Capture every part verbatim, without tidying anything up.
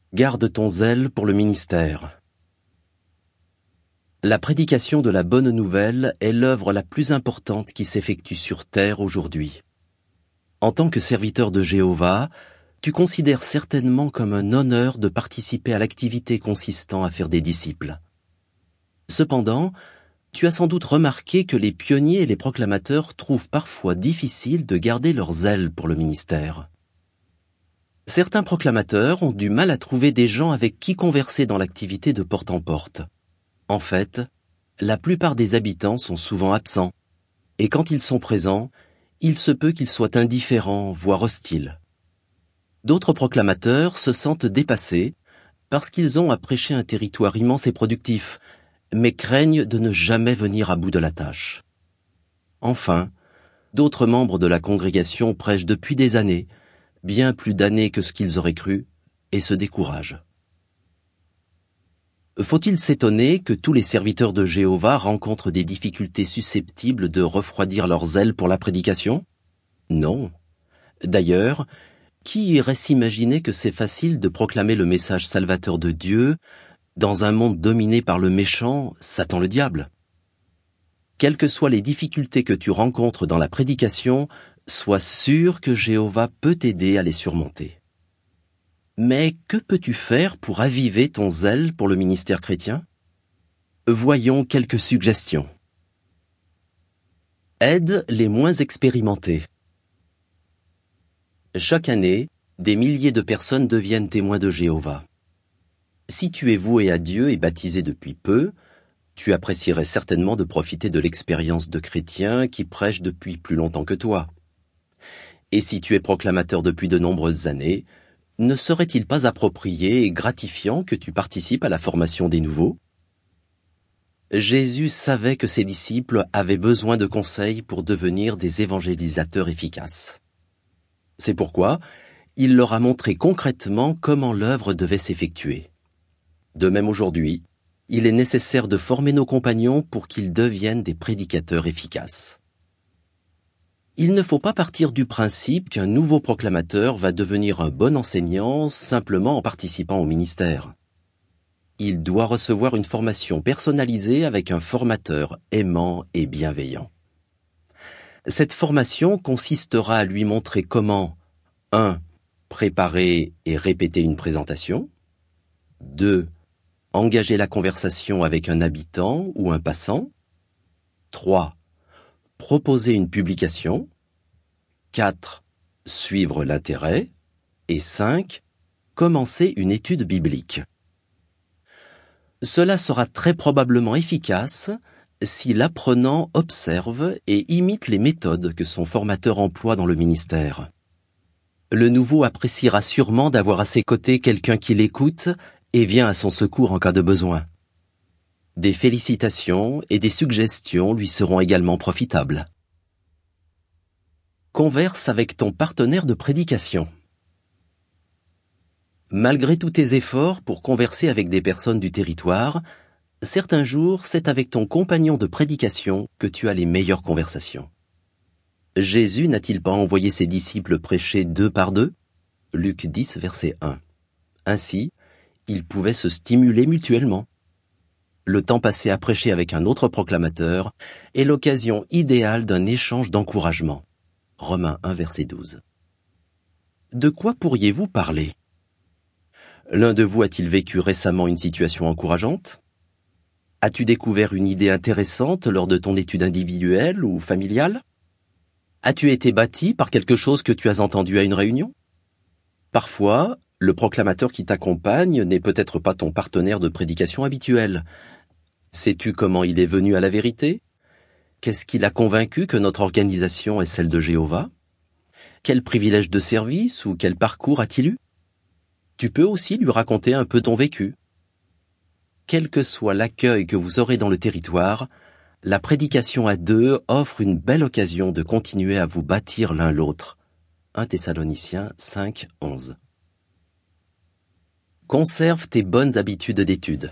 Garde ton zèle pour le ministère. La prédication de la bonne nouvelle est l'œuvre la plus importante qui s'effectue sur terre aujourd'hui. En tant que serviteur de Jéhovah, tu considères certainement comme un honneur de participer à l'activité consistant à faire des disciples. Cependant, tu as sans doute remarqué que les pionniers et les proclamateurs trouvent parfois difficile de garder leur zèle pour le ministère. Certains proclamateurs ont du mal à trouver des gens avec qui converser dans l'activité de porte en porte. En fait, la plupart des habitants sont souvent absents, et quand ils sont présents, il se peut qu'ils soient indifférents, voire hostiles. D'autres proclamateurs se sentent dépassés parce qu'ils ont à prêcher un territoire immense et productif, mais craignent de ne jamais venir à bout de la tâche. Enfin, d'autres membres de la congrégation prêchent depuis des années, bien plus d'années que ce qu'ils auraient cru, et se découragent. Faut-il s'étonner que tous les serviteurs de Jéhovah rencontrent des difficultés susceptibles de refroidir leur zèle pour la prédication? Non. D'ailleurs, qui irait s'imaginer que c'est facile de proclamer le message salvateur de Dieu dans un monde dominé par le méchant, Satan le diable? Quelles que soient les difficultés que tu rencontres dans la prédication, sois sûr que Jéhovah peut t'aider à les surmonter. Mais que peux-tu faire pour aviver ton zèle pour le ministère chrétien? Voyons quelques suggestions. Aide les moins expérimentés. Chaque année, des milliers de personnes deviennent témoins de Jéhovah. Si tu es voué à Dieu et baptisé depuis peu, tu apprécierais certainement de profiter de l'expérience de chrétiens qui prêchent depuis plus longtemps que toi. Et si tu es proclamateur depuis de nombreuses années, ne serait-il pas approprié et gratifiant que tu participes à la formation des nouveaux? Jésus savait que ses disciples avaient besoin de conseils pour devenir des évangélisateurs efficaces. C'est pourquoi il leur a montré concrètement comment l'œuvre devait s'effectuer. De même aujourd'hui, il est nécessaire de former nos compagnons pour qu'ils deviennent des prédicateurs efficaces. Il ne faut pas partir du principe qu'un nouveau proclamateur va devenir un bon enseignant simplement en participant au ministère. Il doit recevoir une formation personnalisée avec un formateur aimant et bienveillant. Cette formation consistera à lui montrer comment un Préparer et répéter une présentation. deux Engager la conversation avec un habitant ou un passant. trois Proposer une publication. quatre Suivre l'intérêt. Et cinq Commencer une étude biblique. Cela sera très probablement efficace si l'apprenant observe et imite les méthodes que son formateur emploie dans le ministère. Le nouveau appréciera sûrement d'avoir à ses côtés quelqu'un qui l'écoute et vient à son secours en cas de besoin. Des félicitations et des suggestions lui seront également profitables. Converse avec ton partenaire de prédication. Malgré tous tes efforts pour converser avec des personnes du territoire, certains jours, c'est avec ton compagnon de prédication que tu as les meilleures conversations. Jésus n'a-t-il pas envoyé ses disciples prêcher deux par deux? Luc dix, verset un. Ainsi, ils pouvaient se stimuler mutuellement. Le temps passé à prêcher avec un autre proclamateur est l'occasion idéale d'un échange d'encouragement. Romains un, verset douze. De quoi pourriez-vous parler? L'un de vous a-t-il vécu récemment une situation encourageante? As-tu découvert une idée intéressante lors de ton étude individuelle ou familiale? As-tu été bâti par quelque chose que tu as entendu à une réunion? Parfois, le proclamateur qui t'accompagne n'est peut-être pas ton partenaire de prédication habituel. Sais-tu comment il est venu à la vérité? Qu'est-ce qui l'a convaincu que notre organisation est celle de Jéhovah? Quel privilège de service ou quel parcours a-t-il eu? Tu peux aussi lui raconter un peu ton vécu. Quel que soit l'accueil que vous aurez dans le territoire, la prédication à deux offre une belle occasion de continuer à vous bâtir l'un l'autre. un Thessaloniciens cinq, onze. Conserve tes bonnes habitudes d'étude.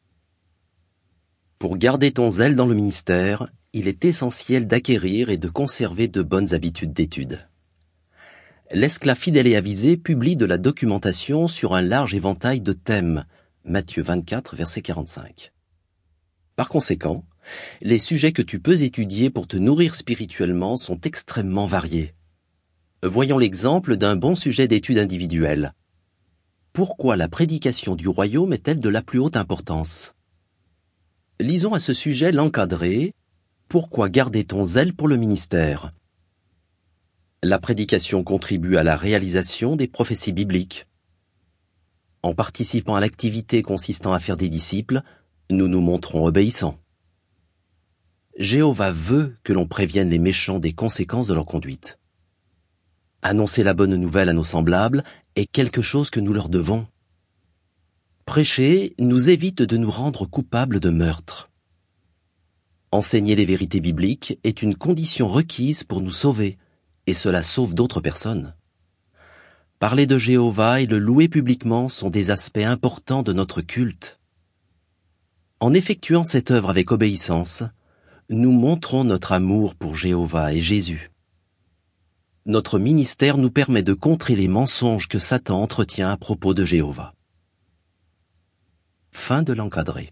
Pour garder ton zèle dans le ministère, il est essentiel d'acquérir et de conserver de bonnes habitudes d'étude. l'esclave fidèle et avisé publie de la documentation sur un large éventail de thèmes. Matthieu vingt-quatre, verset quarante-cinq. Par conséquent, les sujets que tu peux étudier pour te nourrir spirituellement sont extrêmement variés. Voyons l'exemple d'un bon sujet d'étude individuelle. Pourquoi la prédication du royaume est-elle de la plus haute importance? Lisons à ce sujet l'encadré « Pourquoi garder ton zèle pour le ministère ?» La prédication contribue à la réalisation des prophéties bibliques. En participant à l'activité consistant à faire des disciples, nous nous montrons obéissants. Jéhovah veut que l'on prévienne les méchants des conséquences de leur conduite. Annoncer la bonne nouvelle à nos semblables est quelque chose que nous leur devons. Prêcher nous évite de nous rendre coupables de meurtre. Enseigner les vérités bibliques est une condition requise pour nous sauver, et cela sauve d'autres personnes. Parler de Jéhovah et le louer publiquement sont des aspects importants de notre culte. En effectuant cette œuvre avec obéissance, nous montrons notre amour pour Jéhovah et Jésus. Notre ministère nous permet de contrer les mensonges que Satan entretient à propos de Jéhovah. Fin de l'encadré.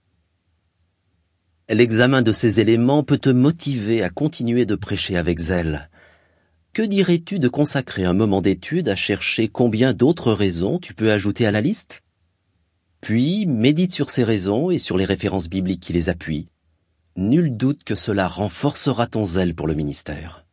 L'examen de ces éléments peut te motiver à continuer de prêcher avec zèle. Que dirais-tu de consacrer un moment d'étude à chercher combien d'autres raisons tu peux ajouter à la liste? Puis, médite sur ces raisons et sur les références bibliques qui les appuient. Nul doute que cela renforcera ton zèle pour le ministère.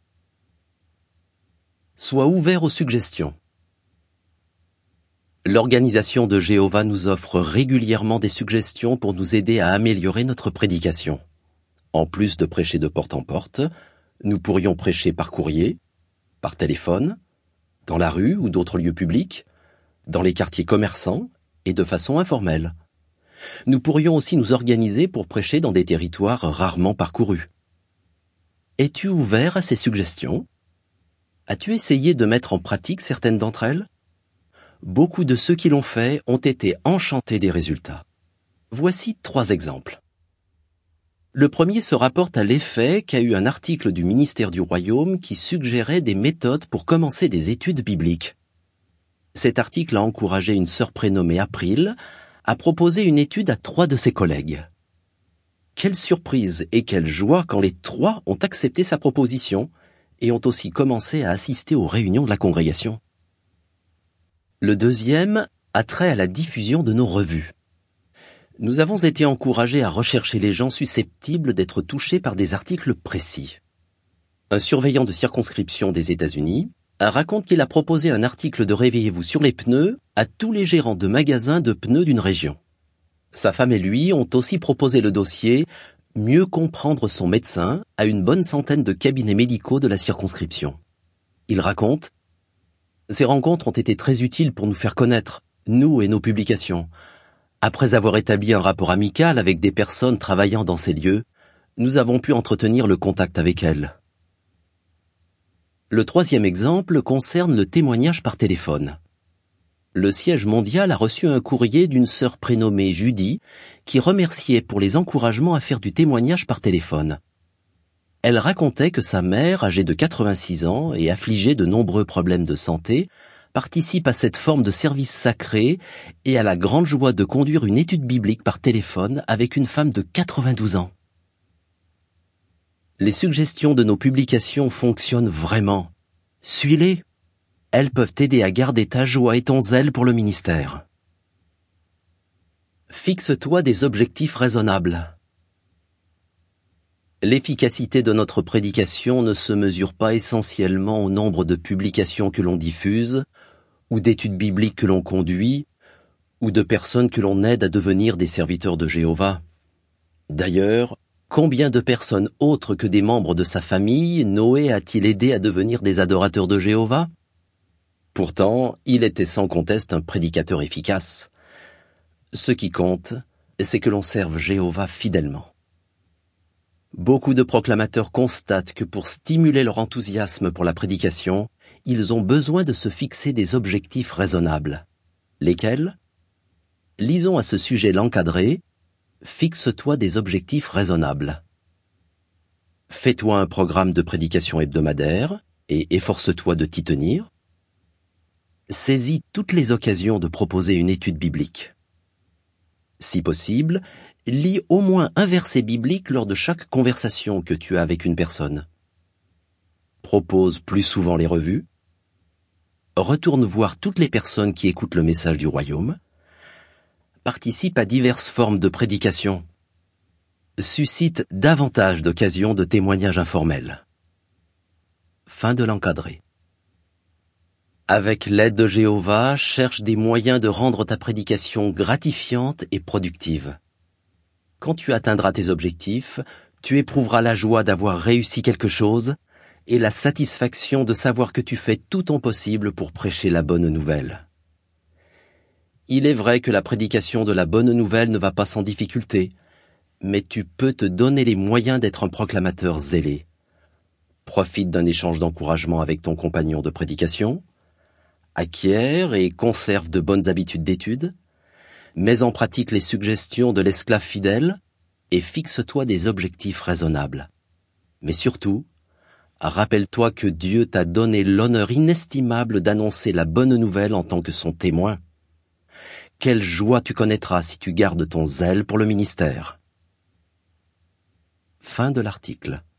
Sois ouvert aux suggestions. L'organisation de Jéhovah nous offre régulièrement des suggestions pour nous aider à améliorer notre prédication. En plus de prêcher de porte en porte, nous pourrions prêcher par courrier, par téléphone, dans la rue ou d'autres lieux publics, dans les quartiers commerçants et de façon informelle. Nous pourrions aussi nous organiser pour prêcher dans des territoires rarement parcourus. Es-tu ouvert à ces suggestions? As-tu essayé de mettre en pratique certaines d'entre elles? Beaucoup de ceux qui l'ont fait ont été enchantés des résultats. Voici trois exemples. Le premier se rapporte à l'effet qu'a eu un article du ministère du Royaume qui suggérait des méthodes pour commencer des études bibliques. Cet article a encouragé une sœur prénommée April à proposer une étude à trois de ses collègues. Quelle surprise et quelle joie quand les trois ont accepté sa proposition et ont aussi commencé à assister aux réunions de la congrégation. Le deuxième a trait à la diffusion de nos revues. Nous avons été encouragés à rechercher les gens susceptibles d'être touchés par des articles précis. Un surveillant de circonscription des États-Unis raconte qu'il a proposé un article de Réveillez-vous sur les pneus à tous les gérants de magasins de pneus d'une région. Sa femme et lui ont aussi proposé le dossier « Mieux comprendre son médecin » à une bonne centaine de cabinets médicaux de la circonscription. Il raconte « Ces rencontres ont été très utiles pour nous faire connaître, nous et nos publications. Après avoir établi un rapport amical avec des personnes travaillant dans ces lieux, nous avons pu entretenir le contact avec elles. » Le troisième exemple concerne le témoignage par téléphone. Le siège mondial a reçu un courrier d'une sœur prénommée Judy qui remerciait pour les encouragements à faire du témoignage par téléphone. Elle racontait que sa mère, âgée de quatre-vingt-six ans et affligée de nombreux problèmes de santé, participe à cette forme de service sacré et a la grande joie de conduire une étude biblique par téléphone avec une femme de quatre-vingt-douze ans. Les suggestions de nos publications fonctionnent vraiment. Suis-les. Elles peuvent t'aider à garder ta joie et ton zèle pour le ministère. Fixe-toi des objectifs raisonnables. L'efficacité de notre prédication ne se mesure pas essentiellement au nombre de publications que l'on diffuse, ou d'études bibliques que l'on conduit, ou de personnes que l'on aide à devenir des serviteurs de Jéhovah. D'ailleurs, combien de personnes autres que des membres de sa famille Noé a-t-il aidé à devenir des adorateurs de Jéhovah? Pourtant, il était sans conteste un prédicateur efficace. Ce qui compte, c'est que l'on serve Jéhovah fidèlement. Beaucoup de proclamateurs constatent que pour stimuler leur enthousiasme pour la prédication, ils ont besoin de se fixer des objectifs raisonnables. Lesquels? Lisons à ce sujet l'encadré. Fixe-toi des objectifs raisonnables. Fais-toi un programme de prédication hebdomadaire et efforce-toi de t'y tenir. Saisis toutes les occasions de proposer une étude biblique. Si possible, lis au moins un verset biblique lors de chaque conversation que tu as avec une personne. Propose plus souvent les revues. Retourne voir toutes les personnes qui écoutent le message du royaume. Participe à diverses formes de prédication. Suscite davantage d'occasions de témoignages informels. Fin de l'encadré. Avec l'aide de Jéhovah, cherche des moyens de rendre ta prédication gratifiante et productive. Quand tu atteindras tes objectifs, tu éprouveras la joie d'avoir réussi quelque chose et la satisfaction de savoir que tu fais tout ton possible pour prêcher la bonne nouvelle. Il est vrai que la prédication de la bonne nouvelle ne va pas sans difficulté, mais tu peux te donner les moyens d'être un proclamateur zélé. Profite d'un échange d'encouragement avec ton compagnon de prédication, acquiert et conserve de bonnes habitudes d'étude, mets en pratique les suggestions de l'esclave fidèle et fixe-toi des objectifs raisonnables. Mais surtout, rappelle-toi que Dieu t'a donné l'honneur inestimable d'annoncer la bonne nouvelle en tant que son témoin. Quelle joie tu connaîtras si tu gardes ton zèle pour le ministère. Fin de l'article.